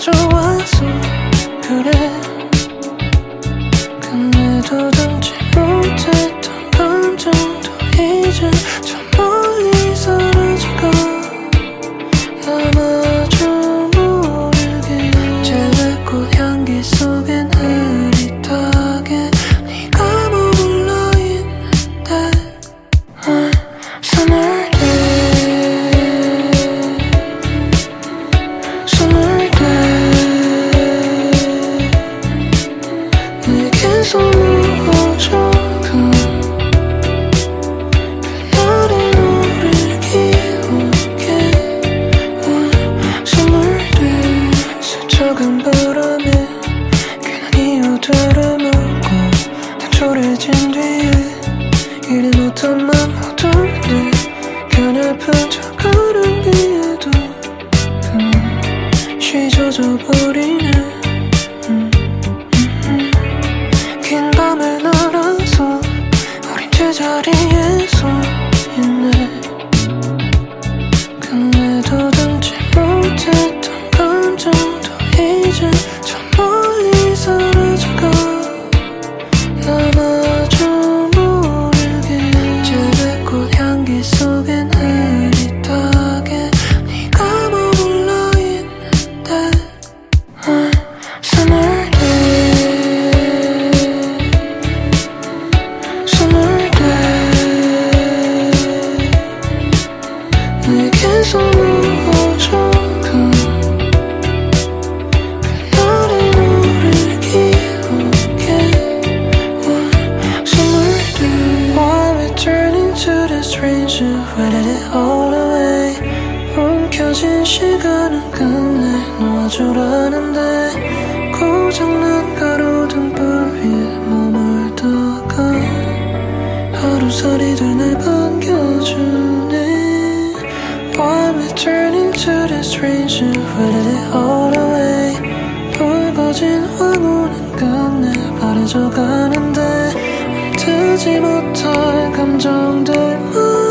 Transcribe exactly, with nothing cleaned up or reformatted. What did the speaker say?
좋아서 그래. 근데 더듬지 못했던 감정도 이제 저 멀리 사라지고 남아줘 모르게. 젤리꽃 향기 속엔 흐릿하게 네가 머물러 있는데 One summer day, summer day 내게서 모아줘 그 그날의 너를 기억해. One summer day 스쳐간 바람에 괜한 이유들을 묻고 다 초래진 뒤에 이리 못한 맘 모두인데 가냘픈 저 가랑비에도 그만 젖어버리네. 음, 음, 음. 긴 밤을 날아서 우린 제자리에서 있네. 근데 더듬지 못했던 감정도 이제 저 멀리 사라지고 남아줘 모르게. 젤리꽃 향기 속엔 흐릿하게 네가 머물러 있는데 One summer day, summer day 내게서 모아줘 그 그날의 너를 기억해. One summer day. Why returning to the stranger? Where did it all away? 움켜진 시간은 끝내 놓아주라는데 고장난 가로등불 위에 머물다가 하루살이들 날 반겨주네. Why returning to the stranger? Where did it all away? 붉어진 황혼은 끝내 바래져 가는데 멈추지 못할 감정들만